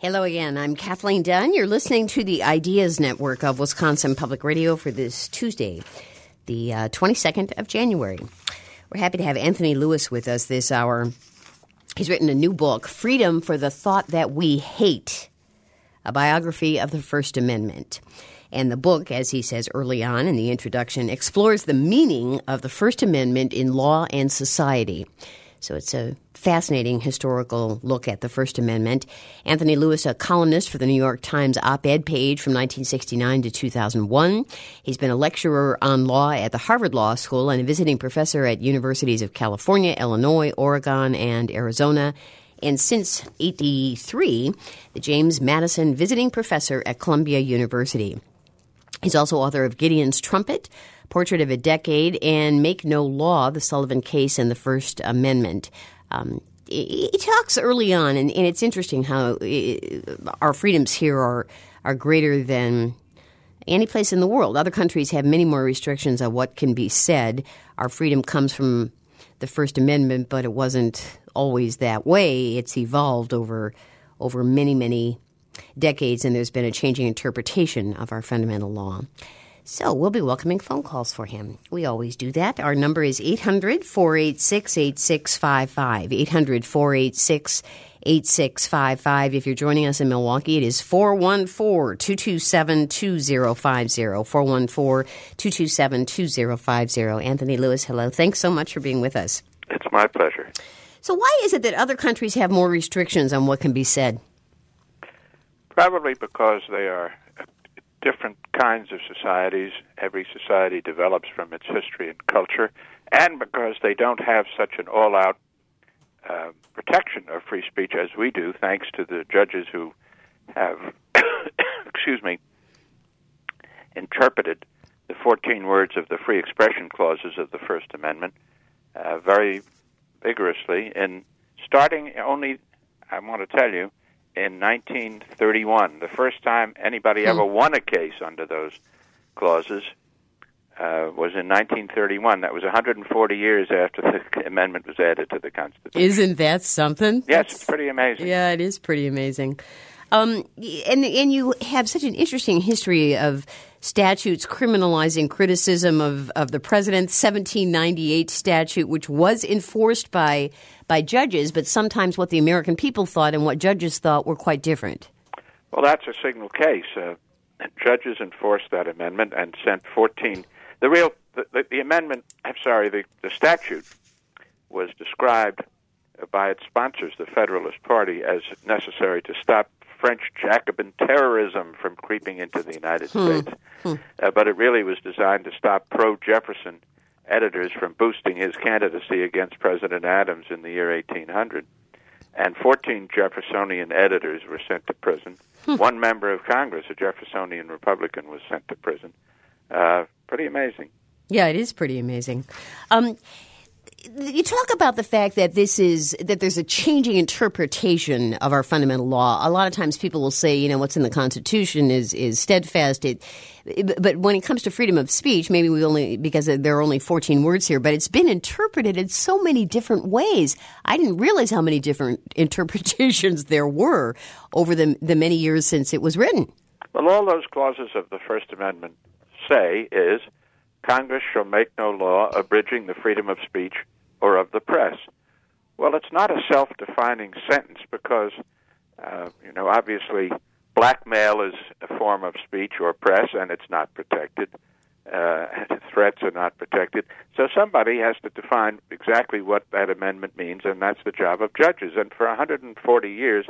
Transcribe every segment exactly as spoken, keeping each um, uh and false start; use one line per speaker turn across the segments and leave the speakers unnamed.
Hello again. I'm Kathleen Dunn. You're listening to the Ideas Network of Wisconsin Public Radio for this Tuesday, the uh, twenty-second of January. We're happy to have Anthony Lewis with us this hour. He's written a new book, Freedom for the Thought That We Hate, a biography of the First Amendment. And the book, as he says early on in the introduction, explores the meaning of the First Amendment in law and society. So it's a fascinating historical look at the First Amendment. Anthony Lewis, a columnist for the New York Times op-ed page from nineteen sixty-nine to two thousand one. He's been a lecturer on law at the Harvard Law School and a visiting professor at universities of California, Illinois, Oregon, and Arizona. And since eighty-three, the James Madison Visiting Professor at Columbia University. He's also author of Gideon's Trumpet, Portrait of a Decade, and Make No Law, the Sullivan Case and the First Amendment. Um, he talks early on, and, and it's interesting how it, our freedoms here are, are greater than any place in the world. Other countries have many more restrictions on what can be said. Our freedom comes from the First Amendment, but it wasn't always that way. It's evolved over over many, many decades, and there's been a changing interpretation of our fundamental law. So we'll be welcoming phone calls for him. We always do that. Our number is eight hundred, four eight six, eight six five five, eight hundred, four eight six, eight six five five. If you're joining us in Milwaukee, it is four one four, two two seven, two zero five zero, four one four, two two seven, two zero five zero. Anthony Lewis, hello. Thanks so much for being with us.
It's my pleasure.
So why is it that other countries have more restrictions on what can be said?
Probably because they are different kinds of societies. Every society develops from its history and culture, and because they don't have such an all-out uh, protection of free speech as we do, thanks to the judges who have, excuse me, interpreted the fourteen words of the free expression clauses of the First Amendment uh, very vigorously. And starting only, I want to tell you, in nineteen thirty-one, the first time anybody ever won a case under those clauses uh, was in nineteen thirty-one. That was one hundred forty years after the amendment was added to the Constitution.
Isn't that something?
Yes,
That's,
it's pretty amazing.
Yeah, it is pretty amazing. Um, and and you have such an interesting history of statutes criminalizing criticism of, of the president. seventeen ninety-eight statute, which was enforced by by judges, but sometimes what the American people thought and what judges thought were quite different.
Well, that's a signal case. Uh, judges enforced that amendment and sent fourteen. The real the, the, the amendment. I'm sorry. The, the statute was described by its sponsors, the Federalist Party, as necessary to stop French Jacobin terrorism from creeping into the United hmm. States. Hmm. Uh, but it really was designed to stop pro-Jefferson editors from boosting his candidacy against President Adams in the year eighteen hundred. And fourteen Jeffersonian editors were sent to prison. Hmm. One member of Congress, a Jeffersonian Republican, was sent to prison. Uh, pretty amazing.
Yeah, it is pretty amazing. Um You talk about the fact that this is that there's a changing interpretation of our fundamental law. A lot of times people will say, you know, what's in the Constitution is is steadfast. It, but when it comes to freedom of speech, maybe we only because there are only fourteen words here, but it's been interpreted in so many different ways. I didn't realize how many different interpretations there were over the the many years since it was written.
Well, all those clauses of the First Amendment say is Congress shall make no law abridging the freedom of speech or of the press. Well, it's not a self-defining sentence because, uh, you know, obviously blackmail is a form of speech or press, and it's not protected. Uh, threats are not protected. So somebody has to define exactly what that amendment means, and that's the job of judges. And for one hundred forty years,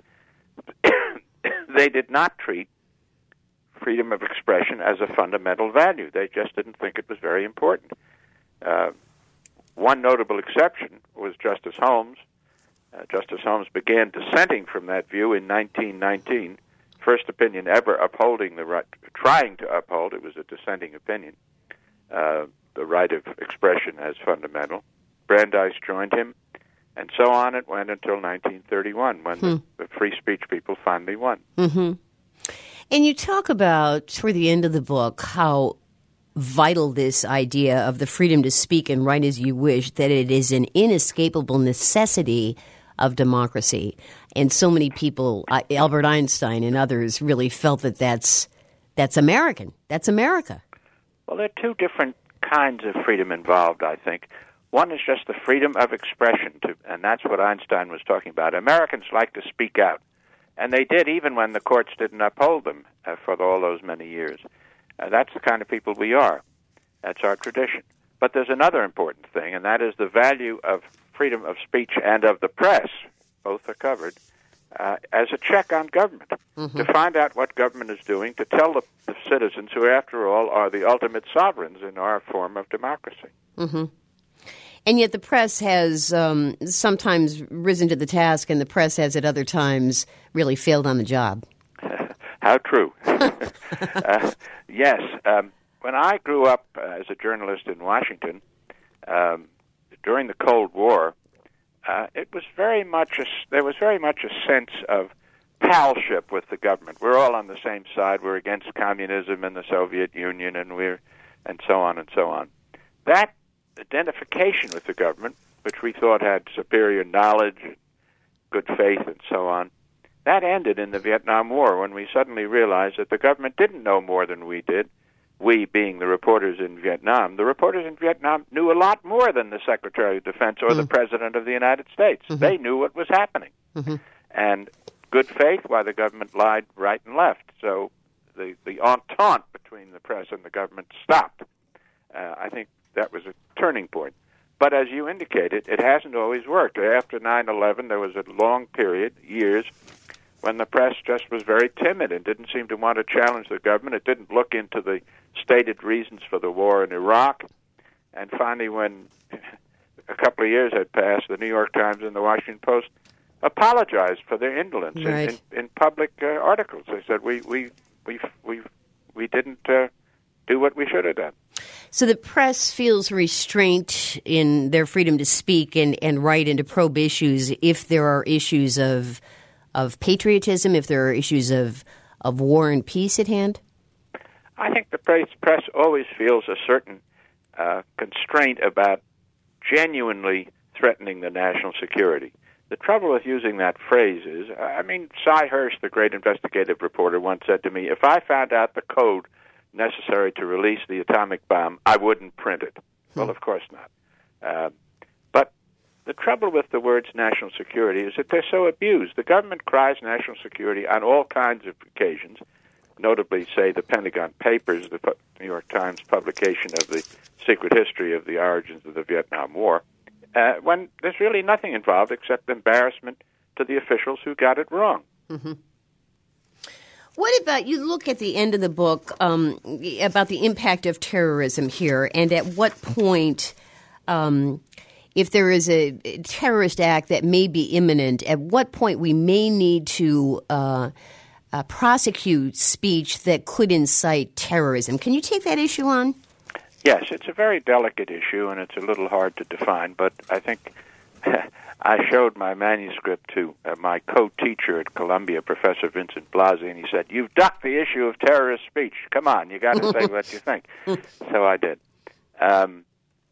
they did not treat freedom of expression as a fundamental value. They just didn't think it was very important. Uh, one notable exception was Justice Holmes. Uh, Justice Holmes began dissenting from that view in nineteen nineteen, first opinion ever upholding the right, trying to uphold, it was a dissenting opinion, uh, the right of expression as fundamental. Brandeis joined him, and so on it went until nineteen thirty-one, when hmm. the, the free speech people finally won.
Mm-hmm. And you talk about, toward the end of the book, how vital this idea of the freedom to speak and write as you wish, that it is an inescapable necessity of democracy. And so many people, uh, Albert Einstein and others, really felt that that's that's American. That's America.
Well, there are two different kinds of freedom involved, I think. One is just the freedom of expression, to, and that's what Einstein was talking about. Americans like to speak out, and they did even when the courts didn't uphold them uh, for all those many years. Uh, that's the kind of people we are. That's our tradition. But there's another important thing, and that is the value of freedom of speech and of the press, both are covered, uh, as a check on government, mm-hmm. to find out what government is doing, to tell the, the citizens, who after all are the ultimate sovereigns in our form of democracy.
Mm-hmm. And yet the press has um, sometimes risen to the task, and the press has at other times really failed on the job.
How true. uh, yes. Um, when I grew up uh, as a journalist in Washington, um, during the Cold War, uh, it was very much a, there was very much a sense of palship with the government. We're all on the same side. We're against communism and the Soviet Union, and we're and so on and so on. That identification with the government, which we thought had superior knowledge, good faith, and so on, that ended in the Vietnam War when we suddenly realized that the government didn't know more than we did, we being the reporters in Vietnam. The reporters in Vietnam knew a lot more than the Secretary of Defense or mm-hmm. the President of the United States. Mm-hmm. They knew what was happening. Mm-hmm. And good faith, while the government lied right and left. So the, the entente between the press and the government stopped. Uh, I think that was a turning point. But as you indicated, it hasn't always worked. After nine eleven, there was a long period, years, when the press just was very timid and didn't seem to want to challenge the government. It didn't look into the stated reasons for the war in Iraq. And finally, when a couple of years had passed, the New York Times and the Washington Post apologized for their indolence right. in, in, in public uh, articles. They said, we we we we, we didn't uh, do what we should have done.
So the press feels restraint in their freedom to speak and, and write and to probe issues if there are issues of of patriotism, if there are issues of, of war and peace at hand?
I think the press, press always feels a certain uh, constraint about genuinely threatening the national security. The trouble with using that phrase is, I mean, Cy Hirsch, the great investigative reporter, once said to me, if I found out the code necessary to release the atomic bomb, I wouldn't print it. Hmm. Well, of course not. Uh, but the trouble with the words national security is that they're so abused. The government cries national security on all kinds of occasions, notably, say, the Pentagon Papers, the New York Times publication of the secret history of the origins of the Vietnam War, uh, when there's really nothing involved except embarrassment to the officials who got it wrong.
Mm-hmm. What about, you look at the end of the book um, about the impact of terrorism here, and at what point, um, if there is a terrorist act that may be imminent, at what point we may need to uh, uh, prosecute speech that could incite terrorism. Can you take that issue on?
Yes, it's a very delicate issue, and it's a little hard to define, but I think I showed my manuscript to uh, my co-teacher at Columbia, Professor Vincent Blasi, and he said, "You've ducked the issue of terrorist speech. Come on, you got to say what you think." So I did. Um,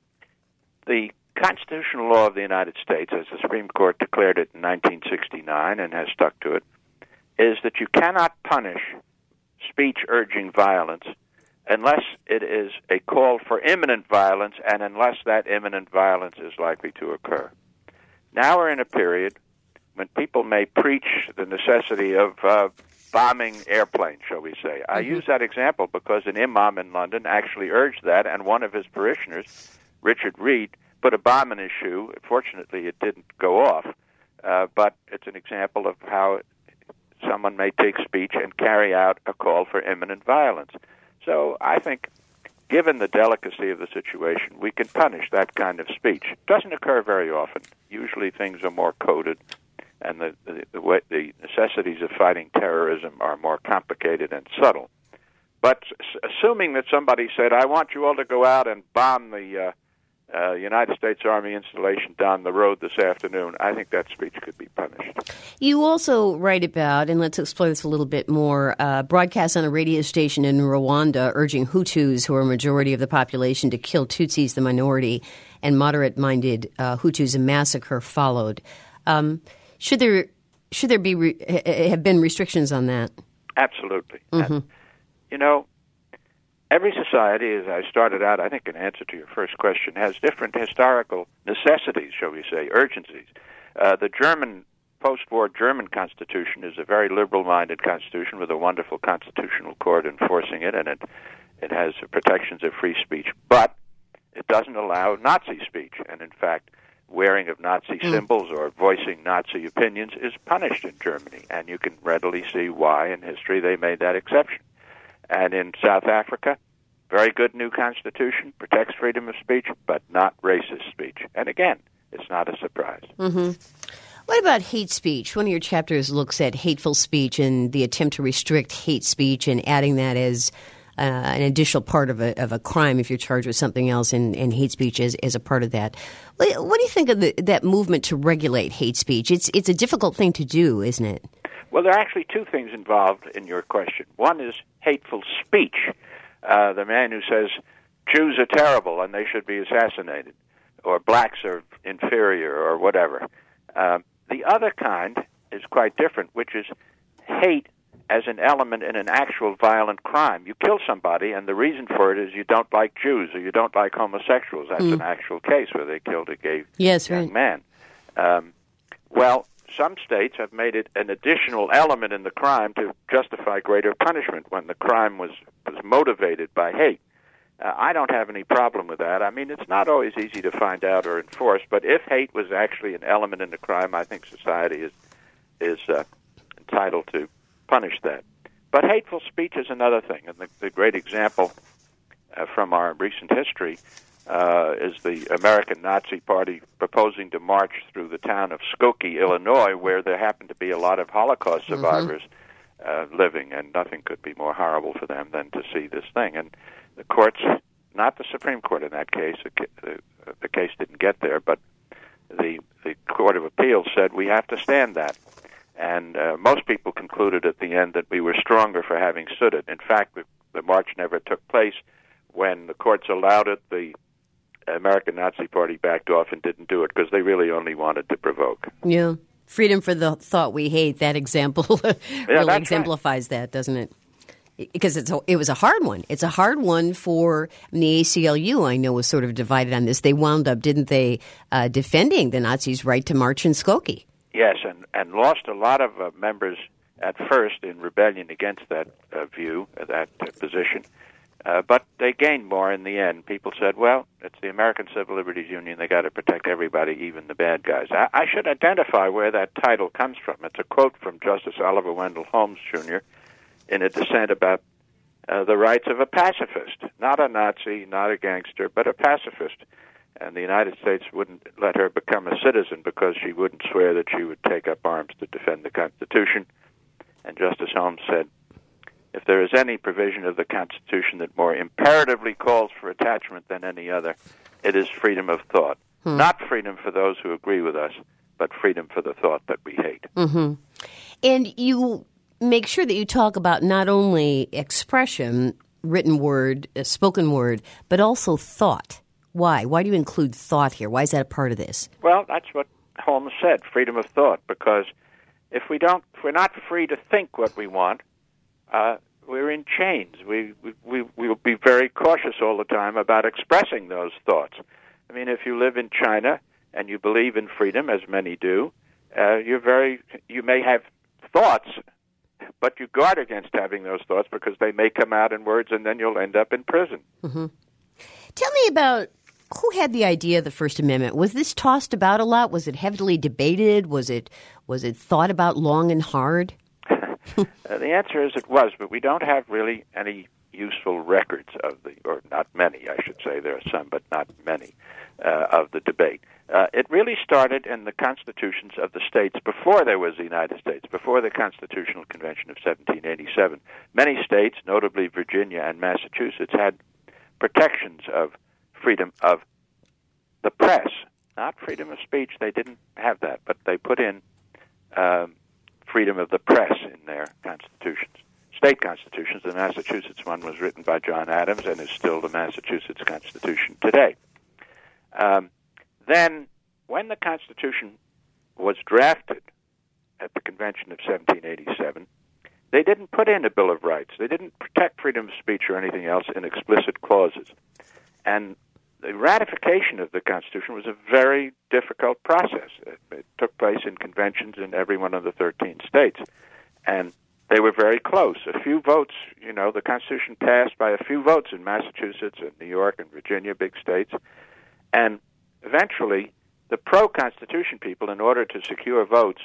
the constitutional law of the United States, as the Supreme Court declared it in nineteen sixty-nine and has stuck to it, is that you cannot punish speech urging violence unless it is a call for imminent violence and unless that imminent violence is likely to occur. Now we're in a period when people may preach the necessity of uh, bombing airplanes, shall we say. Mm-hmm. I use that example because an imam in London actually urged that, and one of his parishioners, Richard Reed, put a bomb in his shoe. Fortunately, it didn't go off, uh, but it's an example of how someone may take speech and carry out a call for imminent violence. So I think, given the delicacy of the situation, we can punish that kind of speech. It doesn't occur very often. Usually things are more coded, and the, the, the, way, the necessities of fighting terrorism are more complicated and subtle. But s- assuming that somebody said, I want you all to go out and bomb the uh, uh, United States Army installation down the road this afternoon, I think that speech could be punished.
You also write about, and let's explore this a little bit more, uh, broadcasts on a radio station in Rwanda urging Hutus, who are a majority of the population, to kill Tutsis, the minority, and moderate-minded uh, Hutus. A massacre followed. Um, should there should there be re- have been restrictions on that?
Absolutely.
Mm-hmm.
And, you know, every society, as I started out, I think in answer to your first question, has different historical necessities, shall we say, urgencies. Uh, the German, post-war German Constitution is a very liberal-minded constitution with a wonderful constitutional court enforcing it, and it, it has protections of free speech, but it doesn't allow Nazi speech. And in fact, wearing of Nazi mm. symbols or voicing Nazi opinions is punished in Germany, and you can readily see why in history they made that exception. And in South Africa, very good new constitution, protects freedom of speech, but not racist speech. And again, it's not a surprise.
Mm-hmm. What about hate speech? One of your chapters looks at hateful speech and the attempt to restrict hate speech and adding that as uh, an additional part of a of a crime if you're charged with something else, and, and hate speech is, is a part of that. What, what do you think of the, that movement to regulate hate speech? It's it's a difficult thing to do, isn't it?
Well, there are actually two things involved in your question. One is hateful speech. Uh, the man who says Jews are terrible and they should be assassinated, or blacks are inferior, or whatever. Um, the other kind is quite different, which is hate as an element in an actual violent crime. You kill somebody, and the reason for it is you don't like Jews or you don't like homosexuals. That's mm. an actual case where they killed a gay
yes,
young
right.
man. Um, well, some states have made it an additional element in the crime to justify greater punishment when the crime was, was motivated by hate. Uh, I don't have any problem with that. I mean, it's not always easy to find out or enforce, but if hate was actually an element in the crime, I think society is is uh, entitled to punish that. But hateful speech is another thing, and the, the great example uh, from our recent history uh, is the American Nazi Party proposing to march through the town of Skokie, Illinois, where there happened to be a lot of Holocaust survivors mm-hmm. uh, living, and nothing could be more horrible for them than to see this thing. And the courts, not the Supreme Court in that case, the, the, the case didn't get there, but the, the Court of Appeals said we have to stand that. And uh, most people concluded at the end that we were stronger for having stood it. In fact, the, the march never took place. When the courts allowed it, the American Nazi Party backed off and didn't do it because they really only wanted to provoke.
Yeah. Freedom for the thought we hate, that example really
yeah,
exemplifies
right.
that, doesn't it? Because it's a, it was a hard one. It's a hard one for I mean, the A C L U, I know, was sort of divided on this. They wound up, didn't they, uh, defending the Nazis' right to march in Skokie.
Yes, and, and lost a lot of uh, members at first in rebellion against that uh, view, uh, that uh, position. Uh, but they gained more in the end. People said, well, it's the American Civil Liberties Union. They got to protect everybody, even the bad guys. I, I should identify where that title comes from. It's a quote from Justice Oliver Wendell Holmes, Junior, in a dissent about uh, the rights of a pacifist, not a Nazi, not a gangster, but a pacifist. And the United States wouldn't let her become a citizen because she wouldn't swear that she would take up arms to defend the Constitution. And Justice Holmes said, if there is any provision of the Constitution that more imperatively calls for attachment than any other, it is freedom of thought. Hmm. Not freedom for those who agree with us, but freedom for the thought that we hate.
Mm-hmm. And you make sure that you talk about not only expression, written word, uh, spoken word, but also thought. Why? Why do you include thought here? Why is that a part of this?
Well, that's what Holmes said, freedom of thought, because if we don't, if we're not free to think what we want, uh, we're in chains. We, we, we, we'll be very cautious all the time about expressing those thoughts. I mean, if you live in China and you believe in freedom, as many do, uh, you're very, you may have thoughts, but you guard against having those thoughts because they may come out in words and then you'll end up in prison.
Mm-hmm. Tell me about who had the idea of the First Amendment. Was this tossed about a lot? Was it heavily debated? Was it was it thought about long and hard?
uh, the answer is it was, but we don't have really any useful records of the, or not many, I should say. There are some, but not many, uh, of the debate. Uh, it really started in the constitutions of the states before there was the United States, before the Constitutional Convention of seventeen eighty-seven. Many states, notably Virginia and Massachusetts, had protections of freedom of the press, not freedom of speech. They didn't have that, but they put in um, freedom of the press in their constitutions. State constitutions, the Massachusetts one was written by John Adams and is still the Massachusetts Constitution today. Um, then, when the Constitution was drafted at the Convention of seventeen eighty-seven, they didn't put in a Bill of Rights. They didn't protect freedom of speech or anything else in explicit clauses. And the ratification of the Constitution was a very difficult process. It, it took place in conventions in every one of the thirteen states. And they were very close. A few votes, you know, the Constitution passed by a few votes in Massachusetts and New York and Virginia, big states. And eventually, the pro-Constitution people, in order to secure votes,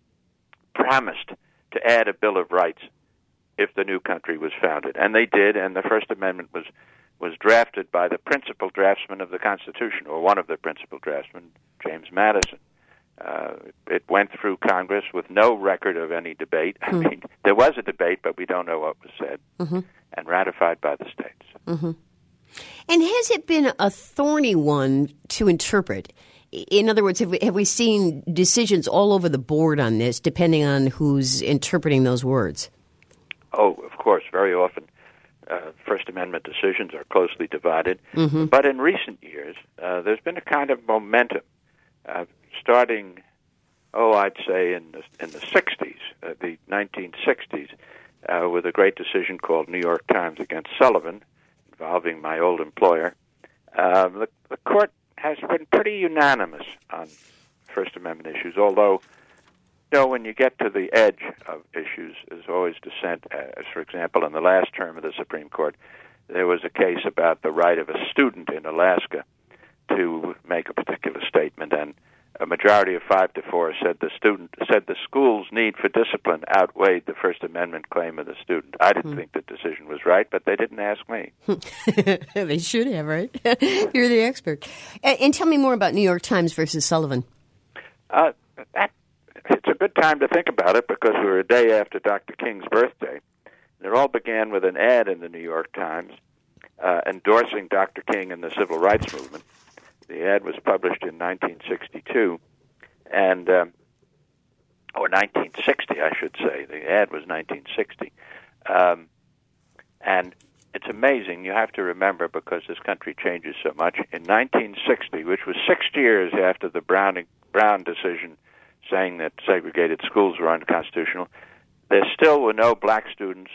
promised to add a Bill of Rights if the new country was founded. And they did, and the First Amendment was, was drafted by the principal draftsman of the Constitution, or one of the principal draftsmen, James Madison. Uh, it went through Congress with no record of any debate. I
Mm.
mean, there was a debate, but we don't know what was said,
Mm-hmm.
and ratified by the states.
Mm-hmm. And has it been a thorny one to interpret? In other words, have we, have we seen decisions all over the board on this, depending on who's interpreting those words?
Oh, of course, very often uh, First Amendment decisions are closely divided.
Mm-hmm.
But in recent years, uh, there's been a kind of momentum, uh, starting, oh, I'd say in the, in the sixties, uh, the nineteen sixties, uh, with a great decision called New York Times against Sullivan, involving my old employer. Uh, the, the court has been pretty unanimous on First Amendment issues, although, you know, when you get to the edge of issues, there's always dissent. As, for example, in the last term of the Supreme Court, there was a case about the right of a student in Alaska to make a particular statement, and a majority of five to four said the student said the school's need for discipline outweighed the First Amendment claim of the student. I didn't mm. think the decision was right, but they didn't ask me.
They should have, right? You're the expert. And, and tell me more about New York Times versus Sullivan.
Uh, that, it's a good time to think about it because we were a day after Doctor King's birthday. And it all began with an ad in the New York Times uh, endorsing Doctor King and the civil rights movement. The ad was published in nineteen sixty-two, and um, or nineteen sixty, I should say. The ad was nineteen sixty, um, and it's amazing. You have to remember, because this country changes so much. In nineteen sixty, which was six years after the Brown Brown decision, saying that segregated schools were unconstitutional, there still were no black students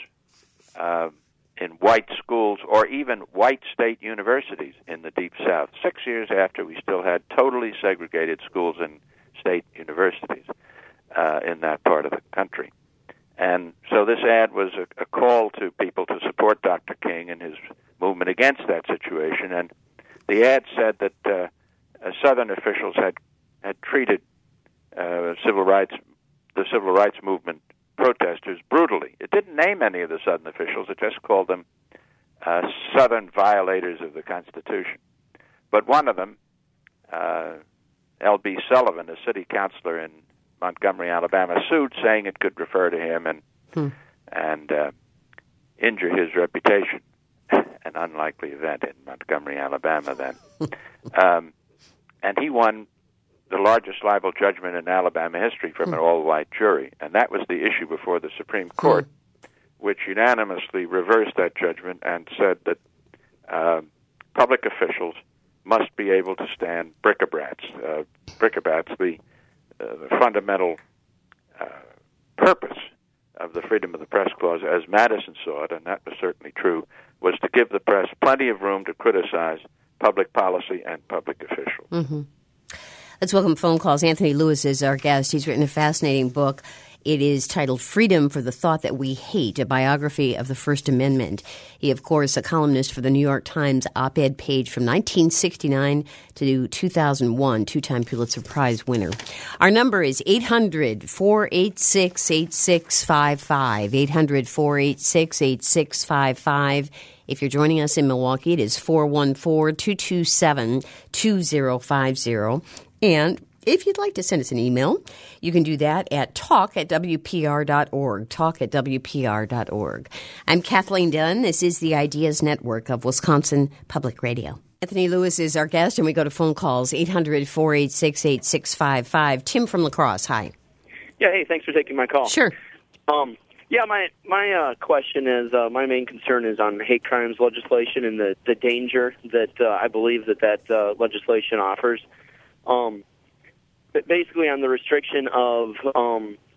Uh, in white schools or even white state universities in the Deep South. Six years after, we still had totally segregated schools and state universities uh, in that part of the country. And so this ad was a, a call to people to support Doctor King and his movement against that situation. And the ad said that uh, uh, Southern officials had, had treated uh, civil rights, the civil rights movement protesters brutally. It didn't name any of the Southern officials. It just called them uh, Southern violators of the Constitution. But one of them, uh, L B Sullivan, a city councilor in Montgomery, Alabama, sued, saying it could refer to him and hmm. and uh, injure his reputation. An unlikely event in Montgomery, Alabama then. um, and he won the largest libel judgment in Alabama history from an all-white jury, and that was the issue before the Supreme Court, which unanimously reversed that judgment and said that uh, public officials must be able to stand bric-a-brats. Uh, bric-a-brats, the, uh, the fundamental uh, purpose of the Freedom of the Press Clause, as Madison saw it, and that was certainly true, was to give the press plenty of room to criticize public policy and public officials.
Mm-hmm. Let's welcome phone calls. Anthony Lewis is our guest. He's written a fascinating book. It is titled Freedom for the Thought That We Hate, a biography of the First Amendment. He, of course, a columnist for the New York Times op-ed page from nineteen sixty-nine to two thousand one, two-time Pulitzer Prize winner. Our number is eight hundred, four eight six, eight six five five, eight hundred, four eight six, eight six five five. If you're joining us in Milwaukee, it is four one four, two two seven, two zero five zero. And if you'd like to send us an email, you can do that at talk at w p r dot org, talk at w p r dot org. I'm Kathleen Dunn. This is the Ideas Network of Wisconsin Public Radio. Anthony Lewis is our guest, and we go to phone calls, eight hundred, four eight six, eight six five five. Tim from La Crosse, hi.
Yeah, hey, thanks for taking my call.
Sure.
Um, yeah, my my uh, question is, uh, my main concern is on hate crimes legislation and the, the danger that uh, I believe that that uh, legislation offers. Um, but basically on the restriction of um,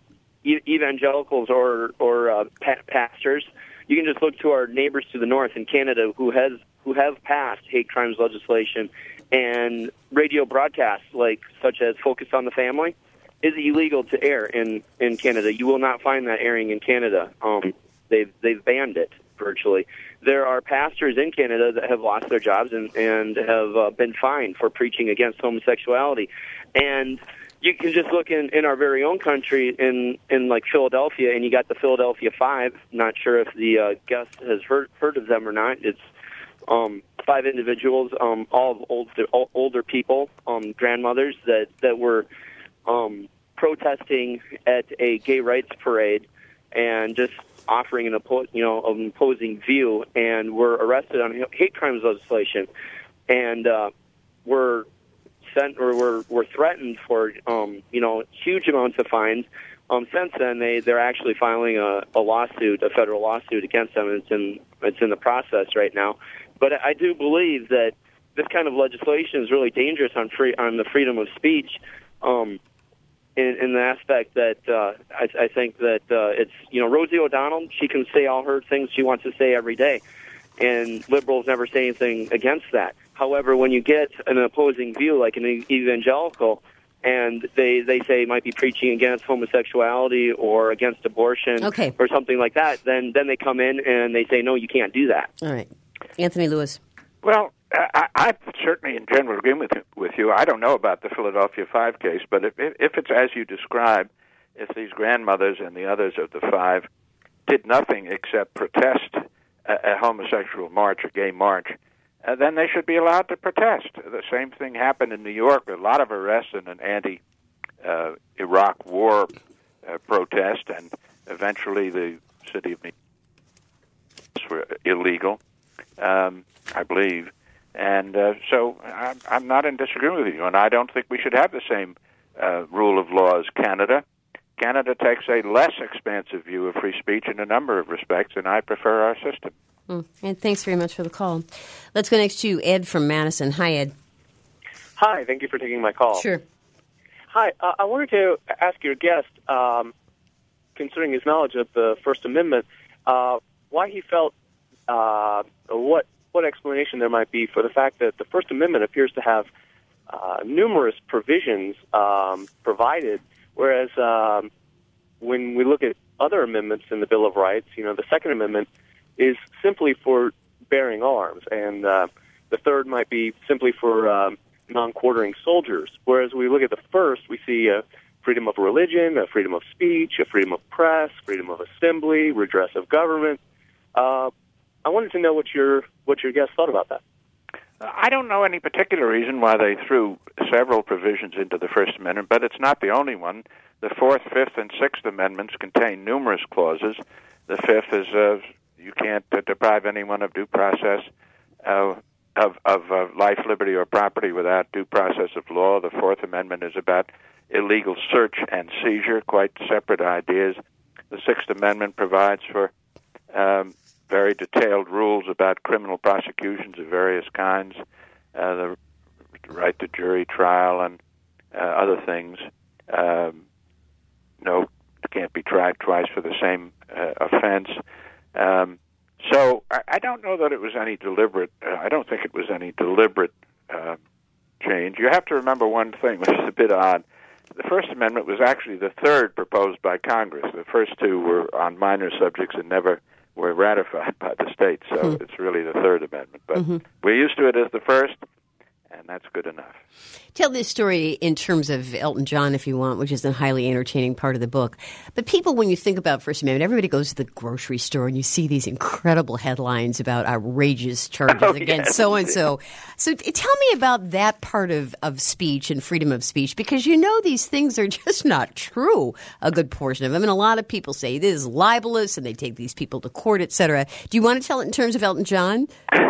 e- evangelicals or or uh, pa- pastors. You can just look to our neighbors to the north in Canada who has who have passed hate crimes legislation, and radio broadcasts like such as Focus on the Family is illegal to air in, in Canada. You will not find that airing in Canada. Um, they've they've banned it virtually. There are pastors in Canada that have lost their jobs and and have uh, been fined for preaching against homosexuality, and you can just look in, in our very own country, in, in like Philadelphia, and you got the Philadelphia Five. Not sure if the uh, guest has heard heard of them or not. It's um, five individuals, um, all older older people, um, grandmothers that that were um, protesting at a gay rights parade and just offering an oppo- you know an opposing view, and were arrested on hate crimes legislation, and uh, were sent or were were threatened for um, you know huge amounts of fines. Um, since then, they they're actually filing a, a lawsuit, a federal lawsuit against them. It's in it's in the process right now. But I do believe that this kind of legislation is really dangerous on free on the freedom of speech. Um, In, in the aspect that uh, I, I think that uh, it's, you know, Rosie O'Donnell, she can say all her things she wants to say every day, and liberals never say anything against that. However, when you get an opposing view, like an evangelical, and they, they say might be preaching against homosexuality or against abortion
okay.
or something like that, then, then they come in and they say, no, you can't do that.
All right. Anthony Lewis.
Well, I, I certainly, in general, agree with with you. I don't know about the Philadelphia Five case, but if if it's as you describe, if these grandmothers and the others of the five did nothing except protest a, a homosexual march, a gay march, uh, then they should be allowed to protest. The same thing happened in New York. A lot of arrests in an anti-Iraq uh, war uh, protest, and eventually the city of New York were illegal. Um, I believe. And uh, so I'm, I'm not in disagreement with you, and I don't think we should have the same uh, rule of law as Canada. Canada takes a less expansive view of free speech in a number of respects, and I prefer our system.
Mm. And thanks very much for the call. Let's go next to Ed from Madison. Hi, Ed.
Hi, thank you for taking my call.
Sure.
Hi, uh, I wanted to ask your guest, um, considering his knowledge of the First Amendment, uh, why he felt uh, what what explanation there might be for the fact that the First Amendment appears to have uh, numerous provisions um, provided, whereas um, when we look at other amendments in the Bill of Rights, you know, the Second Amendment is simply for bearing arms, and uh, the third might be simply for um, non-quartering soldiers, whereas we look at the first, we see a freedom of religion, a freedom of speech, a freedom of press, freedom of assembly, redress of government. Uh, I wanted to know what your what your guest thought about that.
I don't know any particular reason why they threw several provisions into the First Amendment, but it's not the only one. The Fourth, Fifth, and Sixth Amendments contain numerous clauses. The Fifth is uh, you can't uh, deprive anyone of due process, uh, of, of uh, life, liberty, or property without due process of law. The Fourth Amendment is about illegal search and seizure, quite separate ideas. The Sixth Amendment provides for um, very detailed rules about criminal prosecutions of various kinds, uh, the right to jury trial and uh, other things. Um, no, can't be tried twice for the same uh, offense. Um, so I, I don't know that it was any deliberate. Uh, I don't think it was any deliberate uh, change. You have to remember one thing, which is a bit odd. The First Amendment was actually the third proposed by Congress. The first two were on minor subjects and never were ratified by the states, so mm-hmm. it's really the Third Amendment. But mm-hmm. we're used to it as the first, and that's good enough.
Tell this story in terms of Elton John, if you want, which is a highly entertaining part of the book. But people, when you think about First Amendment, everybody goes to the grocery store and you see these incredible headlines about outrageous charges oh, against yes. so-and-so. So tell me about that part of, of speech and freedom of speech, because you know these things are just not true, a good portion of them. And a lot of people say this is libelous and they take these people to court, et cetera. Do you want to tell it in terms of Elton John?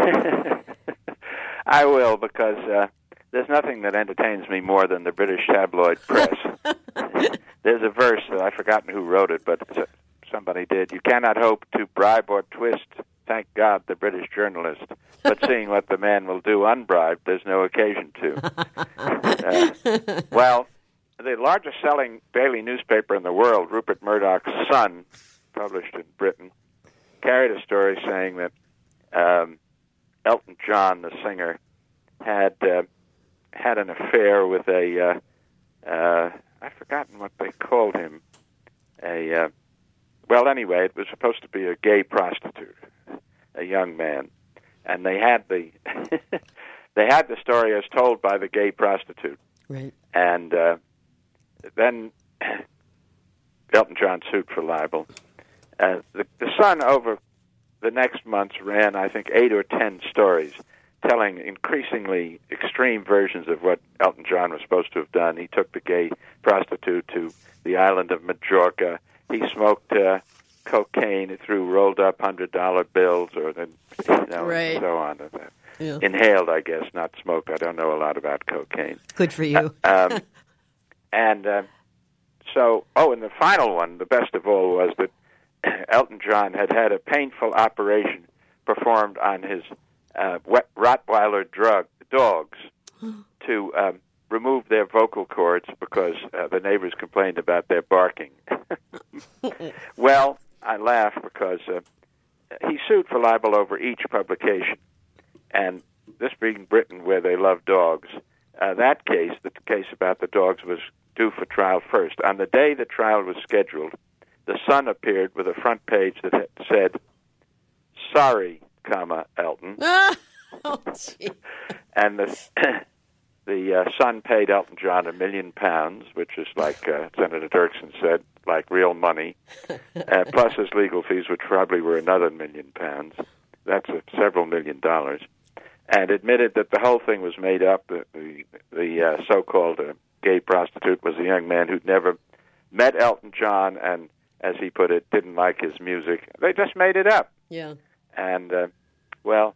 I will, because uh, there's nothing that entertains me more than the British tabloid press. There's a verse, that I've forgotten who wrote it, but somebody did. You cannot hope to bribe or twist, thank God, the British journalist. But seeing what the man will do unbribed, there's no occasion to. Uh, well, the largest selling daily newspaper in the world, Rupert Murdoch's Sun, published in Britain, carried a story saying that um, Elton John, the singer, had uh, had an affair with a, uh, uh, I've forgotten what they called him, a, uh, well, anyway, it was supposed to be a gay prostitute, a young man. And they had the they had the story as told by the gay prostitute.
Right.
And uh, then Elton John sued for libel. Uh, the, the Sun, over the next months, ran, I think, eight or ten stories telling increasingly extreme versions of what Elton John was supposed to have done. He took the gay prostitute to the island of Majorca. He smoked uh, cocaine through rolled-up one hundred dollar bills, or then, you know,
right.
and so on.
Yeah.
Inhaled, I guess, not smoked. I don't know a lot about cocaine.
Good for you.
Uh, um, and uh, so, oh, and the final one, the best of all, was that Elton John had had a painful operation performed on his uh, wet Rottweiler drug dogs to um, remove their vocal cords because uh, the neighbors complained about their barking. Well, I laugh because uh, he sued for libel over each publication, and this being Britain, where they love dogs, uh, that case, the case about the dogs, was due for trial first. On the day the trial was scheduled, the Sun appeared with a front page that had said, "Sorry, comma, Elton."
oh, gee.
And the the uh, Sun paid Elton John a million pounds, which is like uh, Senator Dirksen said, like real money, uh, plus his legal fees, which probably were another million pounds. That's uh, several million dollars. And admitted that the whole thing was made up. The the, the uh, so-called uh, gay prostitute was a young man who'd never met Elton John and, as he put it, didn't like his music. They just made it up.
Yeah.
And, uh, well,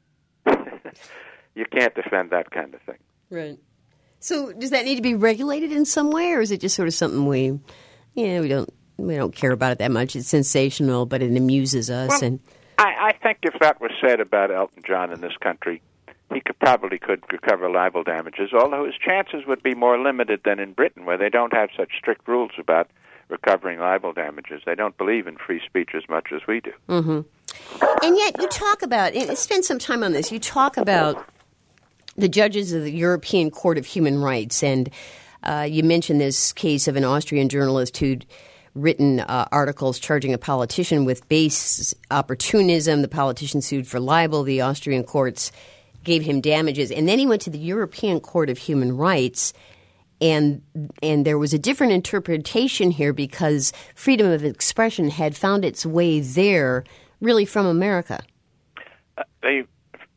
you can't defend that kind of thing.
Right. So does that need to be regulated in some way, or is it just sort of something we, yeah, we don't we don't care about it that much? It's sensational, but it amuses us.
Well,
and
I, I think if that was said about Elton John in this country, he could probably could recover libel damages, although his chances would be more limited than in Britain, where they don't have such strict rules about recovering libel damages. They don't believe in free speech as much as we do.
Mm-hmm. And yet you talk about, and spend some time on this, you talk about the judges of the European Court of Human Rights, and uh, you mentioned this case of an Austrian journalist who'd written uh, articles charging a politician with base opportunism. The politician sued for libel. The Austrian courts gave him damages. And then he went to the European Court of Human Rights, and and there was a different interpretation here because freedom of expression had found its way there really from America.
Uh, the,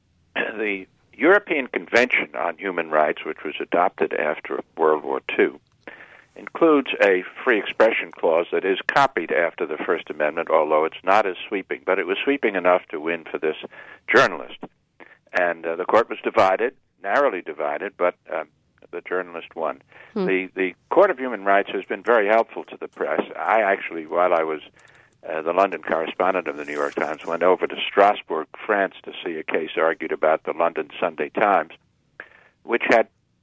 the European Convention on Human Rights, which was adopted after World War Two, includes a free expression clause that is copied after the First Amendment, although it's not as sweeping, but it was sweeping enough to win for this journalist. And uh, the court was divided, narrowly divided, but um, the journalist won. Hmm. The the Court of Human Rights has been very helpful to the press. I actually, while I was uh, the London correspondent of the New York Times, went over to Strasbourg, France, to see a case argued about the London Sunday Times, which had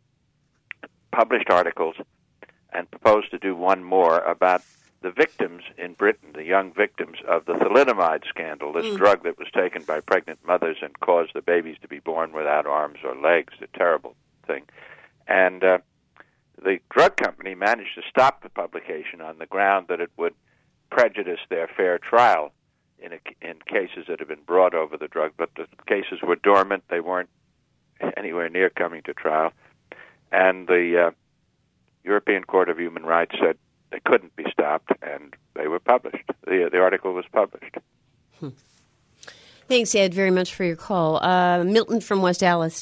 published articles and proposed to do one more about the victims in Britain, the young victims of the thalidomide scandal, this mm. drug that was taken by pregnant mothers and caused the babies to be born without arms or legs, a terrible thing. And uh, the drug company managed to stop the publication on the ground that it would prejudice their fair trial in a, in cases that had been brought over the drug, but the cases were dormant. They weren't anywhere near coming to trial. And the uh, European Court of Human Rights said they couldn't be stopped, and they were published. The, the article was published.
Hmm. Thanks, Ed, very much for your call. Uh, Milton from West Dallas.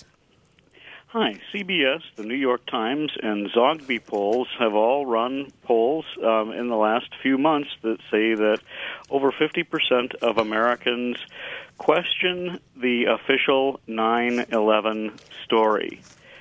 Hi. C B S, the New York Times, and Zogby polls have all run polls um, in the last few months that say that over fifty percent of Americans question the official nine eleven story.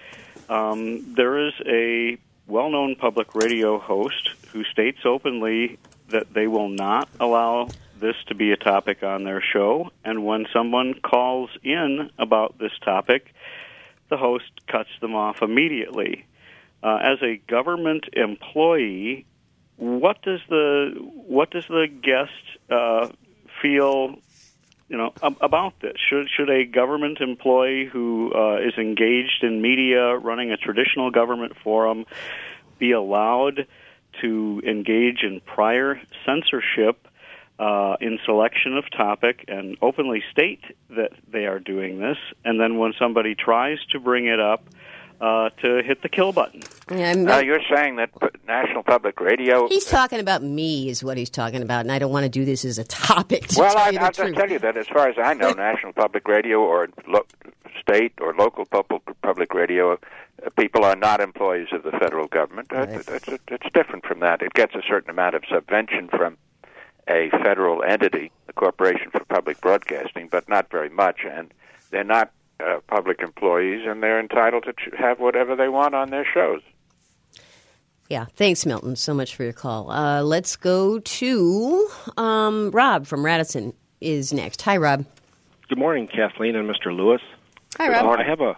Um, there is a well-known public radio host who states openly that they will not allow this to be a topic on their show, and when someone calls in about this topic, the host cuts them off immediately. uh, as a government employee, what does the what does the guest uh, feel, you know, ab- about this? Should should a government employee who uh, is engaged in media, running a traditional government forum, be allowed to engage in prior censorship uh, in selection of topic and openly state that they are doing this, and then when somebody tries to bring it up, uh, to hit the kill button?
Yeah,
uh, you're saying that National Public Radio...
He's talking about me is what he's talking about, and I don't want to do this as a topic, to
well,
tell
I,
you the
I'll
truth.
just tell you that as far as I know, National Public Radio or lo- state or local public, public radio, uh, people are not employees of the federal government. Uh,
Right.
it's, it's different from that. It gets a certain amount of subvention from a federal entity, the Corporation for Public Broadcasting, but not very much, and they're not uh, public employees, and they're entitled to ch- have whatever they want on their shows.
Yeah, thanks, Milton, so much for your call. Uh, let's go to um, Rob from Radisson is next. Hi, Rob.
Good morning, Kathleen and Mister Lewis.
Hi, Rob.
I have a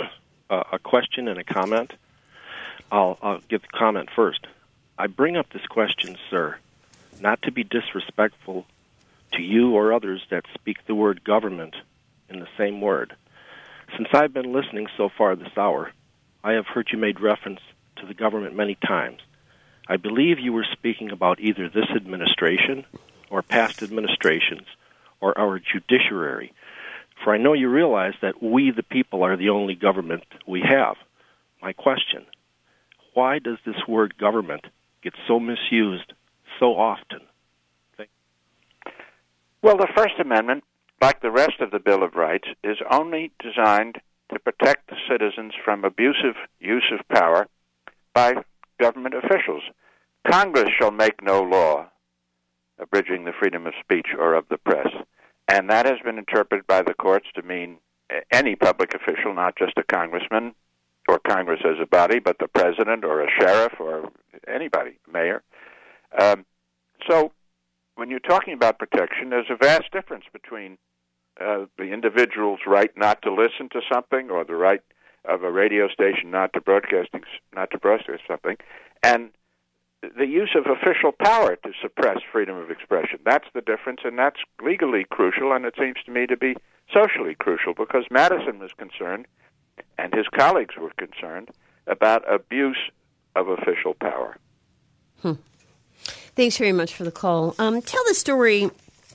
a question and a comment. I'll, I'll give the comment first. I bring up this question, sir, not to be disrespectful to you or others that speak the word government in the same word. Since I've been listening so far this hour, I have heard you made reference to the government many times. I believe you were speaking about either this administration or past administrations or our judiciary. For I know you realize that we, the people, are the only government we have. My question, why does this word government get so misused so often? Thank you.
Well, the First Amendment, like the rest of the Bill of Rights, is only designed to protect the citizens from abusive use of power by government officials. Congress shall make no law abridging the freedom of speech or of the press. And that has been interpreted by the courts to mean any public official, not just a congressman or Congress as a body, but the president or a sheriff or anybody, mayor. Um, so when you're talking about protection, there's a vast difference between uh, the individual's right not to listen to something or the right of a radio station not to broadcasting, not to broadcast something, and the use of official power to suppress freedom of expression. That's the difference, and that's legally crucial, and it seems to me to be socially crucial, because Madison was concerned, and his colleagues were concerned, about abuse of official power.
Hmm. Thanks very much for the call. Um, tell the story,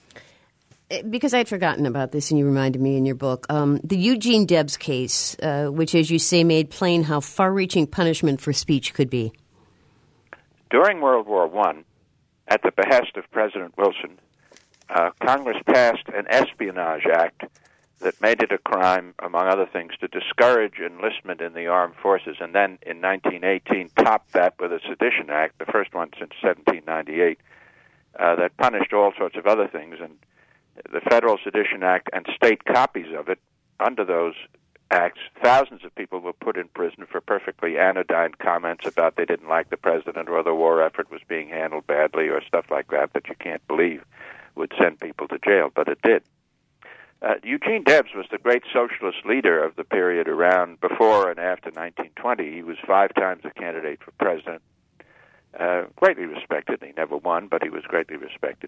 because I'd forgotten about this, and you reminded me in your book, um, the Eugene Debs case, uh, which, as you say, made plain how far-reaching punishment for speech could be.
During World War One, at the behest of President Wilson, uh, Congress passed an Espionage Act that made it a crime, among other things, to discourage enlistment in the armed forces, and then in nineteen eighteen topped that with a Sedition Act, the first one since seventeen ninety-eight, uh, that punished all sorts of other things. And the Federal Sedition Act and state copies of it, under those acts, thousands of people were put in prison for perfectly anodyne comments about they didn't like the president or the war effort was being handled badly or stuff like that that you can't believe would send people to jail, but it did. Uh, Eugene Debs was the great socialist leader of the period around before and after nineteen twenty. He was five times a candidate for president, uh, greatly respected. He never won, but he was greatly respected.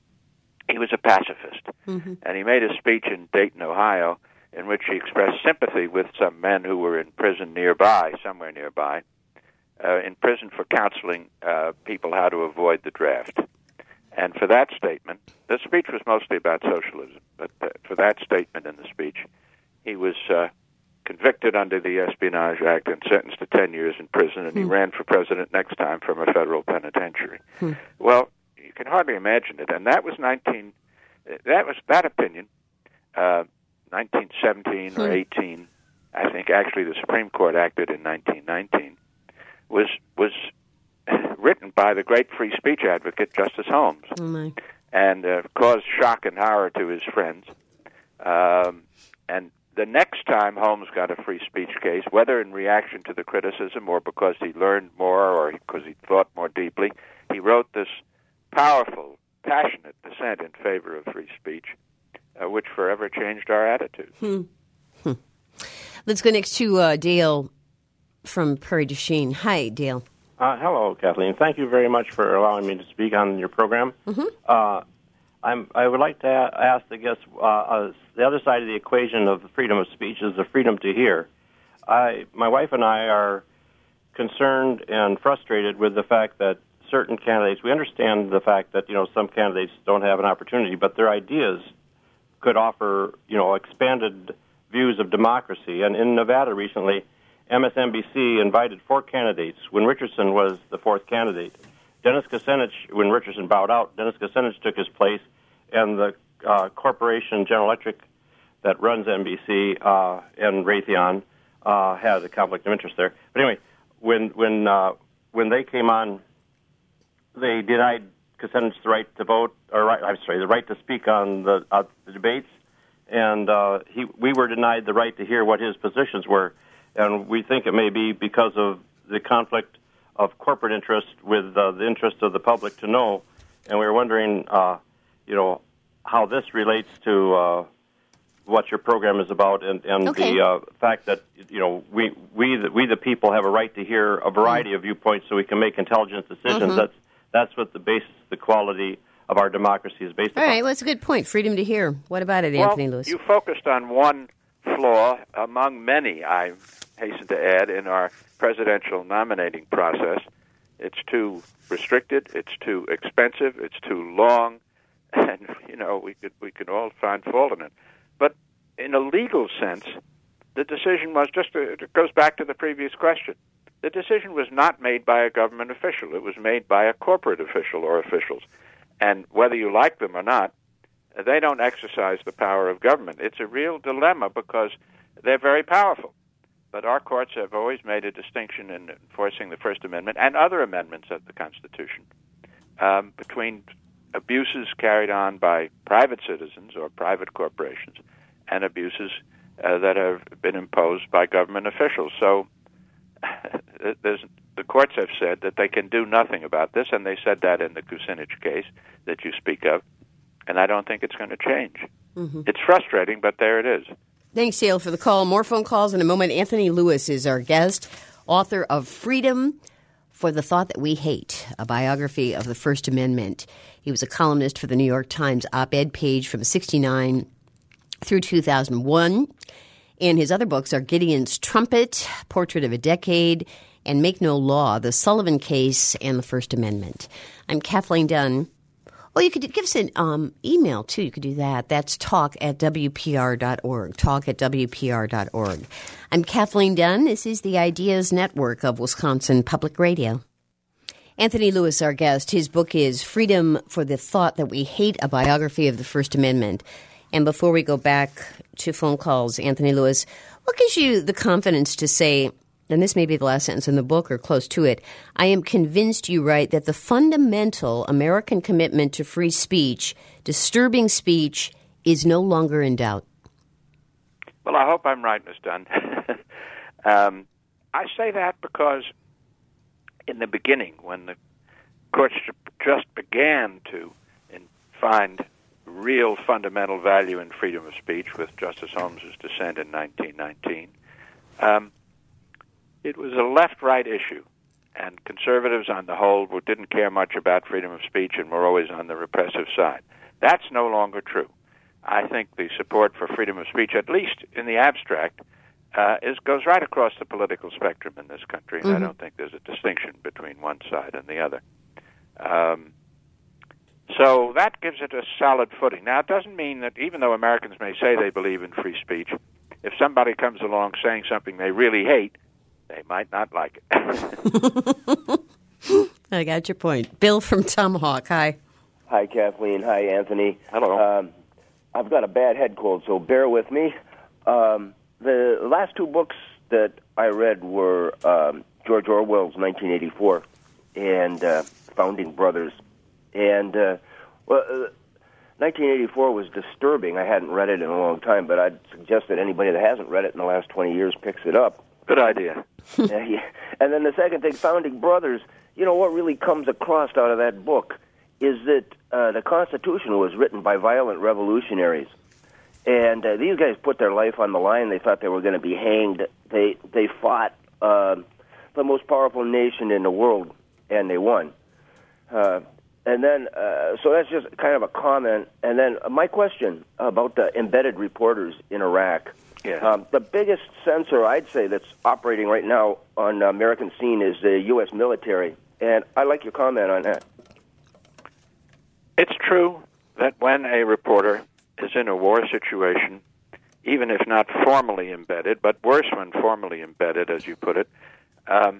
He was a pacifist, mm-hmm. and he made a speech in Dayton, Ohio, in which he expressed sympathy with some men who were in prison nearby, somewhere nearby, uh, in prison for counseling uh, people how to avoid the draft. And for that statement, the speech was mostly about socialism, but uh, for that statement in the speech, he was uh, convicted under the Espionage Act and sentenced to ten years in prison, and hmm. he ran for president next time from a federal penitentiary. Hmm. Well, you can hardly imagine it, and that was nineteen. That was that opinion. Uh, nineteen seventeen or eighteen, I think actually the Supreme Court acted in nineteen nineteen, was was written by the great free speech advocate Justice Holmes,
oh my.
and uh, caused shock and horror to his friends. Um, and the next time Holmes got a free speech case, whether in reaction to the criticism or because he learned more or because he thought more deeply, he wrote this powerful, passionate dissent in favor of free speech, Uh, which forever changed our attitude.
Hmm. Hmm. Let's go next to uh, Dale from Prairie du Chien. Hi, Dale.
Uh, hello, Kathleen. Thank you very much for allowing me to speak on your program.
Mm-hmm.
Uh, I'm, I would like to a- ask, I guess, uh, uh, the other side of the equation of freedom of speech is the freedom to hear. I, my wife and I are concerned and frustrated with the fact that certain candidates, we understand the fact that, you know, some candidates don't have an opportunity, but their ideas could offer, you know, expanded views of democracy. And in Nevada recently, M S N B C invited four candidates when Richardson was the fourth candidate. Dennis Kucinich, when Richardson bowed out, Dennis Kucinich took his place, and the uh, corporation General Electric that runs N B C uh, and Raytheon uh, had a conflict of interest there. But anyway, when when uh, when they came on, they denied Kucinich the right to vote, or right, I'm sorry, the right to speak on the, uh, the debates, and uh, he we were denied the right to hear what his positions were. And we think it may be because of the conflict of corporate interest with uh, the interest of the public to know. And we were wondering, uh, you know, how this relates to uh, what your program is about, and, and
okay.
the uh, fact that, you know, we we the, we the people have a right to hear a variety mm-hmm. of viewpoints so we can make intelligent decisions. Mm-hmm. That's that's what the basis, the quality of our democracy is based
All
upon.
All right, well, that's a good point. Freedom to hear. What about it,
well,
Anthony Lewis?
You focused on one flaw among many, I hasten to add, in our presidential nominating process. It's too restricted, it's too expensive, it's too long, and, you know, we could we could all find fault in it. But in a legal sense, the decision was just, a, it goes back to the previous question. The decision was not made by a government official. It was made by a corporate official or officials. And whether you like them or not, they don't exercise the power of government. It's a real dilemma because they're very powerful. But our courts have always made a distinction in enforcing the First Amendment and other amendments of the Constitution um, between abuses carried on by private citizens or private corporations and abuses uh, that have been imposed by government officials. So there's, the courts have said that they can do nothing about this, and they said that in the Kucinich case that you speak of, and I don't think it's going to change. Mm-hmm. It's frustrating, but there it is.
Thanks, Dale, for the call. More phone calls in a moment. Anthony Lewis is our guest, author of Freedom for the Thought That We Hate, a biography of the First Amendment. He was a columnist for the New York Times op-ed page from sixty-nine through two thousand one. And his other books are Gideon's Trumpet, Portrait of a Decade, and Make No Law, The Sullivan Case, and the First Amendment. I'm Kathleen Dunn. Oh, you could give us an um, email, too. You could do that. That's talk at W P R dot org, talk at W P R dot org. I'm Kathleen Dunn. This is the Ideas Network of Wisconsin Public Radio. Anthony Lewis, our guest. His book is Freedom for the Thought That We Hate, a biography of the First Amendment. And before we go back to phone calls, Anthony Lewis, what gives you the confidence to say, and this may be the last sentence in the book or close to it, I am convinced you write that the fundamental American commitment to free speech, disturbing speech, is no longer in doubt?
Well, I hope I'm right, Miz Dunn. um, I say that because in the beginning, when the courts just began to find real fundamental value in freedom of speech with Justice Holmes's dissent in nineteen nineteen, um, it was a left-right issue, and conservatives on the whole didn't care much about freedom of speech and were always on the repressive side. That's no longer true. I think the support for freedom of speech, at least in the abstract, uh, is goes right across the political spectrum in this country, and mm-hmm. I don't think there's a distinction between one side and the other. Um, so that gives it a solid footing. Now, it doesn't mean that even though Americans may say they believe in free speech, if somebody comes along saying something they really hate, they might not like it.
I got your point. Bill from Tomahawk, hi.
Hi, Kathleen. Hi, Anthony.
Hello.
Um, I've got a bad head cold, so bear with me. Um, the last two books that I read were um, George Orwell's nineteen eighty-four and uh, Founding Brothers. And, uh, well, uh, nineteen eighty-four was disturbing. I hadn't read it in a long time, but I'd suggest that anybody that hasn't read it in the last twenty years picks it up.
Good idea.
uh, yeah. And then the second thing, Founding Brothers, you know, what really comes across out of that book is that uh, the Constitution was written by violent revolutionaries. And uh, these guys put their life on the line. They thought they were going to be hanged. They they fought uh, the most powerful nation in the world, and they won. Uh, and then, uh, so that's just kind of a comment. And then my question about the embedded reporters in Iraq.
Yeah.
Um, the biggest censor, I'd say, that's operating right now on the American scene is the U S military. And I'd like your comment on that.
It's true that when a reporter is in a war situation, even if not formally embedded, but worse when formally embedded, as you put it, um,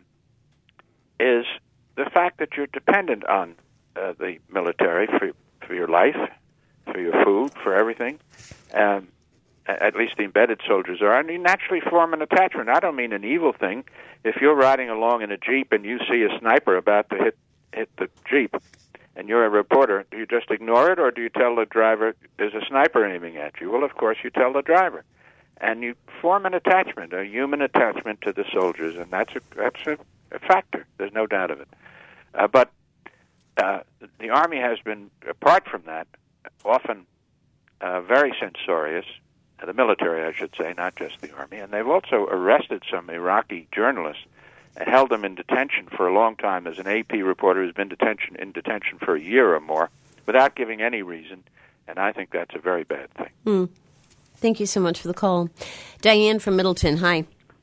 is the fact that you're dependent on uh, the military for, for your life, for your food, for everything. Um, at least the embedded soldiers are, and you naturally form an attachment. I don't mean an evil thing. If you're riding along in a Jeep and you see a sniper about to hit hit the Jeep, and you're a reporter, do you just ignore it, or do you tell the driver there's a sniper aiming at you? Well, of course, you tell the driver. And you form an attachment, a human attachment to the soldiers, and that's a, that's a, a factor. There's no doubt of it. Uh, but uh, the Army has been, apart from that, often uh, very censorious, the military, I should say, not just the Army, and they've also arrested some Iraqi journalists and held them in detention for a long time. As an A P reporter who's been detention in detention for a year or more without giving any reason, and I think that's a very bad thing.
Mm. Thank you so much for the call. Diane from Middleton, hi.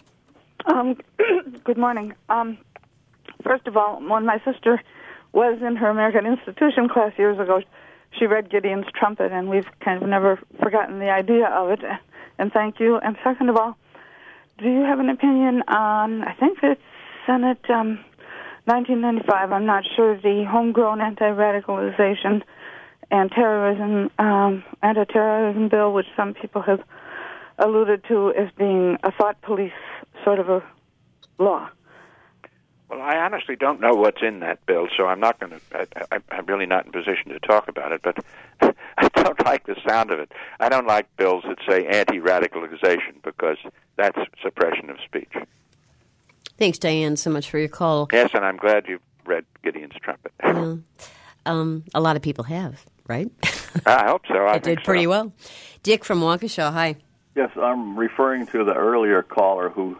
Um, good morning. Um, first of all, when my sister was in her American Institution class years ago, she read Gideon's Trumpet, and we've kind of never forgotten the idea of it, and thank you. And second of all, do you have an opinion on, I think it's Senate um, nineteen ninety-five, I'm not sure, the homegrown anti-radicalization and terrorism, um, anti-terrorism bill, which some people have alluded to as being a thought police sort of a law?
Well, I honestly don't know what's in that bill, so I'm not going to. I'm really not in position to talk about it. But I don't like the sound of it. I don't like bills that say anti-radicalization because that's suppression of speech.
Thanks, Diane, so much for your call.
Yes, and I'm glad you read Gideon's Trumpet.
Yeah. Um, a lot of people have, right?
I hope so. I
it did pretty
so.
well. Dick from Waukesha, hi.
Yes, I'm referring to the earlier caller who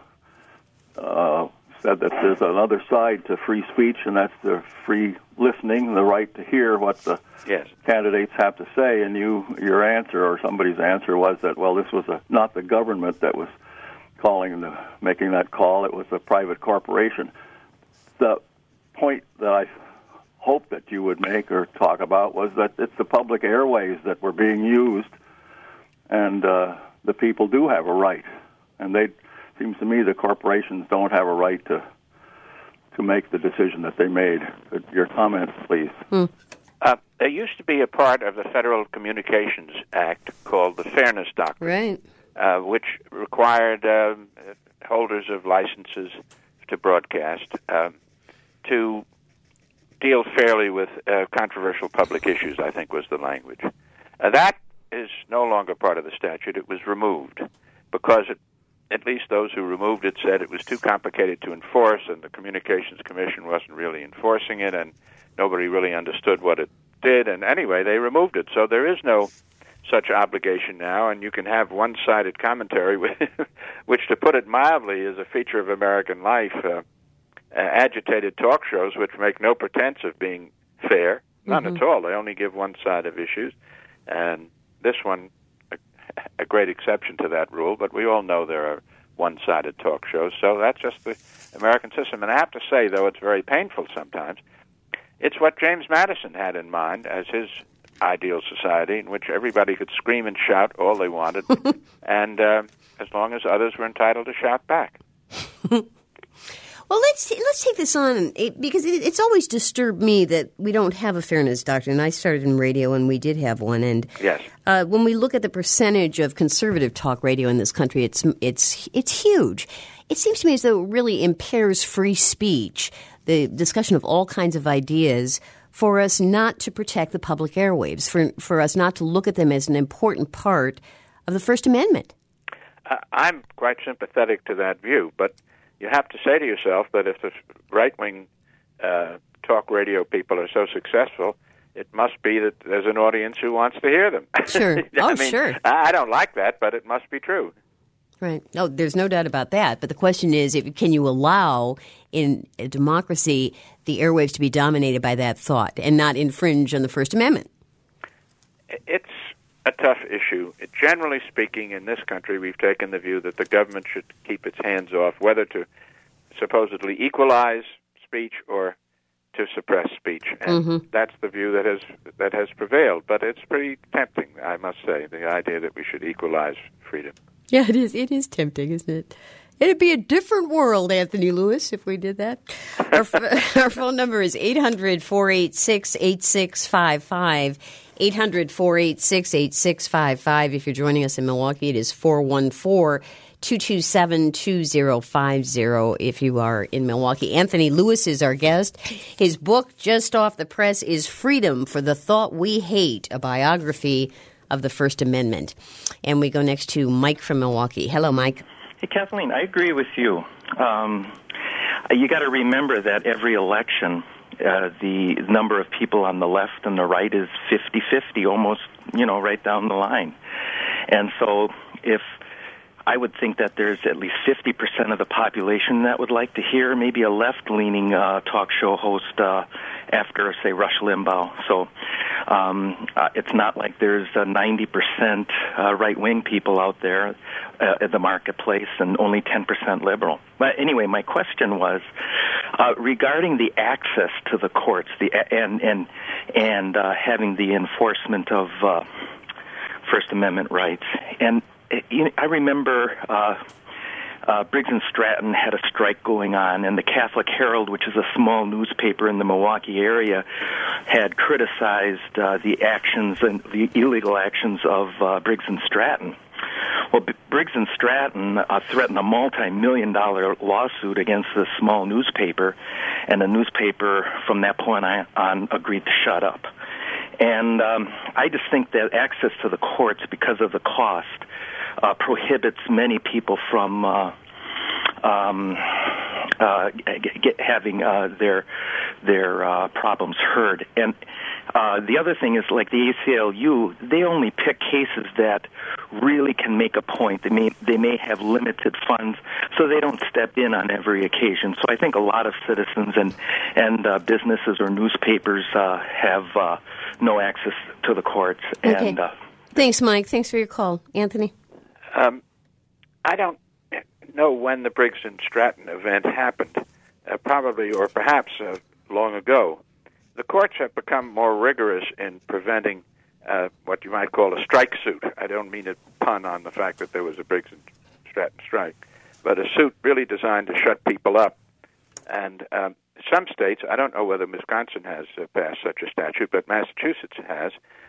uh, said that there's another side to free speech, and that's the free listening, the right to hear what the
yes.
candidates have to say. And you, your answer or somebody's answer was that, well, this was a, not the government that was calling the making that call; it was a private corporation. The point that I hope that you would make or talk about was that it's the public airways that were being used, and uh, the people do have a right. And they seems to me the corporations don't have a right to to make the decision that they made. Your comments, please.
Hmm.
Uh, there used to be a part of the Federal Communications Act called the Fairness Doctrine,
right.
uh, which required um, holders of licenses to broadcast um, to deal fairly with uh, controversial public issues, I think was the language. Uh, that is no longer part of the statute. It was removed because it, at least those who removed it said it was too complicated to enforce, and the Communications Commission wasn't really enforcing it, and nobody really understood what it did. And anyway, they removed it. So there is no such obligation now, and you can have one-sided commentary, which, to put it mildly, is a feature of American life. Uh, uh, agitated talk shows, which make no pretense of being fair, none mm-hmm. at all. They only give one side of issues, and this one, a, a great exception to that rule, but we all know there are one-sided talk shows, so that's just the American system. And I have to say, though it's very painful sometimes, it's what James Madison had in mind as his ideal society, in which everybody could scream and shout all they wanted, and uh, as long as others were entitled to shout back.
Well, let's let's take this on, it, because it, it's always disturbed me that we don't have a fairness doctrine. I started in radio, and we did have one. And
yes.
uh, when we look at the percentage of conservative talk radio in this country, it's it's it's huge. It seems to me as though it really impairs free speech, the discussion of all kinds of ideas, for us not to protect the public airwaves, for for us not to look at them as an important part of the First Amendment.
Uh, I'm quite sympathetic to that view, but you have to say to yourself that if the right-wing uh, talk radio people are so successful, it must be that there's an audience who wants to hear them.
Sure. Oh,
I mean,
sure.
I don't like that, but it must be true.
Right. No, there's no doubt about that. But the question is, if, can you allow in a democracy the airwaves to be dominated by that thought and not infringe on the First Amendment?
It's a tough issue. Generally speaking, in this country, we've taken the view that the government should keep its hands off, whether to supposedly equalize speech or to suppress speech, and mm-hmm. that's the view that has that has prevailed. But it's pretty tempting, I must say, the idea that we should equalize freedom.
Yeah, it is. It is tempting, isn't it? It'd be a different world, Anthony Lewis, if we did that. Our, our phone number is eight hundred, four eight six, eight six five five. eight hundred, four eight six, eight six five five. If you're joining us in Milwaukee, it is four one four, two two seven, two zero five zero if you are in Milwaukee. Anthony Lewis is our guest. His book, just off the press, is Freedom for the Thought We Hate, a biography of the First Amendment. And we go next to Mike from Milwaukee. Hello, Mike.
Hey, Kathleen, I agree with you. Um, you got to remember that every election, uh, the number of people on the left and the right is fifty-fifty, almost, you know, right down the line. And so if I would think that there's at least fifty percent of the population that would like to hear maybe a left-leaning uh, talk show host uh, after, say, Rush Limbaugh. So um, uh, it's not like there's uh, ninety percent uh, right-wing people out there uh, at the marketplace and only ten percent liberal. But anyway, my question was uh, regarding the access to the courts the and and and uh, having the enforcement of uh, First Amendment rights. And I remember uh, uh, Briggs and Stratton had a strike going on, and the Catholic Herald, which is a small newspaper in the Milwaukee area, had criticized uh, the actions and the illegal actions of uh, Briggs and Stratton. Well, B- Briggs and Stratton uh, threatened a multi-million dollar lawsuit against this small newspaper, and the newspaper from that point on agreed to shut up. And um, I just think that access to the courts, because of the cost, uh, prohibits many people from uh, um, uh, get, having uh, their their uh, problems heard. And uh, the other thing is, like the A C L U, they only pick cases that really can make a point. They may they may have limited funds, so they don't step in on every occasion. So I think a lot of citizens and and uh, businesses or newspapers uh, have uh, no access to the courts.
Okay.
And uh,
thanks, Mike. Thanks for your call, Anthony.
Um, I don't know when the Briggs and Stratton event happened. Uh, probably, or perhaps, uh, long ago. The courts have become more rigorous in preventing uh, what you might call a strike suit. I don't mean a pun on the fact that there was a Briggs and Stratton strike, but a suit really designed to shut people up. And um, some states, I don't know whether Wisconsin has uh, passed such a statute, but Massachusetts has,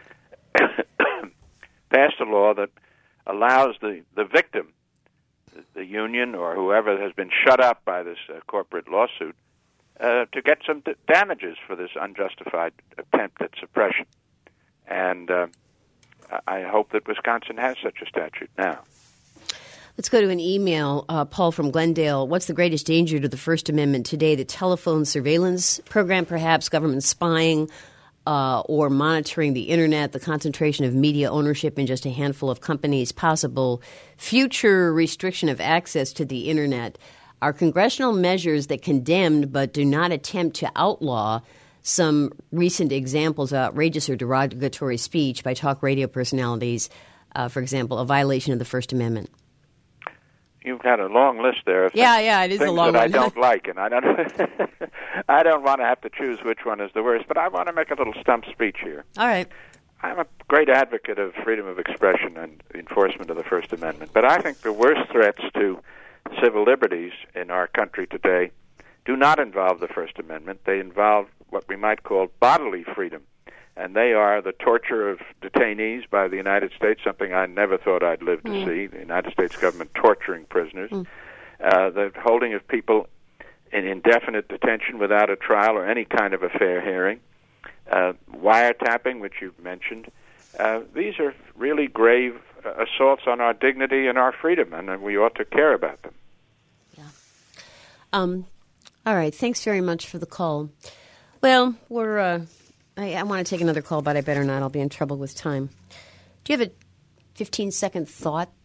passed a law that allows the, the victim, the union or whoever has been shut up by this uh, corporate lawsuit, uh, to get some d- damages for this unjustified attempt at suppression. And uh, I hope that Wisconsin has such a statute now.
Let's go to an email. Uh, Paul from Glendale. What's the greatest danger to the First Amendment today? The telephone surveillance program, perhaps, government spying, uh, or monitoring the Internet, the concentration of media ownership in just a handful of companies, possible future restriction of access to the Internet, are congressional measures that condemned but do not attempt to outlaw some recent examples of outrageous or derogatory speech by talk radio personalities, uh, for example, a violation of the First Amendment.
You've got a long list there of
yeah,
things,
yeah, it is
things
a long
that
one.
I don't like, and I don't I don't want to have to choose which one is the worst, but I want to make a little stump speech here.
All right.
I'm a great advocate of freedom of expression and enforcement of the First Amendment, but I think the worst threats to civil liberties in our country today do not involve the First Amendment. They involve what we might call bodily freedom, and they are the torture of detainees by the United States, something I never thought I'd live to mm. see, the United States government torturing prisoners, mm. uh, the holding of people in indefinite detention without a trial or any kind of a fair hearing, uh, wiretapping, which you've mentioned. Uh, these are really grave uh, assaults on our dignity and our freedom, and we ought to care about them.
Yeah. Um. All right. Thanks very much for the call. Well, we're. Uh, I, I want to take another call, but I better not. I'll be in trouble with time. Do you have a fifteen-second thought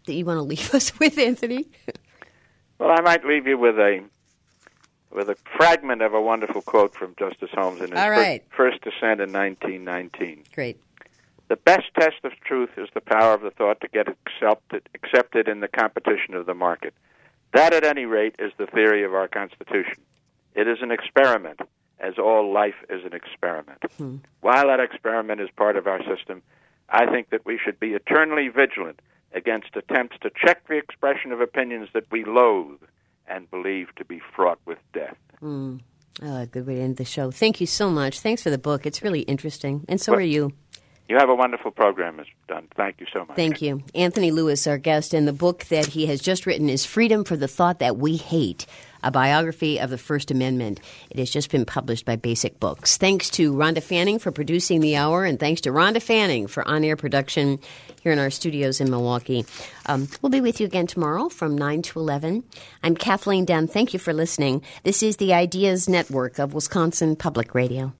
that you want to leave us with, Anthony?
Well, I might leave you with a with a fragment of a wonderful quote from Justice Holmes in his
All right.
first, first dissent in nineteen nineteen.
Great.
The best test of truth is the power of the thought to get accepted, accepted in the competition of the market. That, at any rate, is the theory of our Constitution. It is an experiment, as all life is an experiment. Hmm. While that experiment is part of our system, I think that we should be eternally vigilant against attempts to check the expression of opinions that we loathe and believe to be fraught with death.
Mm. Oh, a good way to end the show. Thank you so much. Thanks for the book. It's really interesting. And so
well,
are you.
You have a wonderful program, Mister Dunn. Thank you so much.
Thank you. Anthony Lewis, our guest, and the book that he has just written is Freedom for the Thought That We Hate, a biography of the First Amendment. It has just been published by Basic Books. Thanks to Rhonda Fanning for producing the hour, and thanks to Rhonda Fanning for on-air production here in our studios in Milwaukee. Um, we'll be with you again tomorrow from nine to eleven. I'm Kathleen Dunn. Thank you for listening. This is the Ideas Network of Wisconsin Public Radio.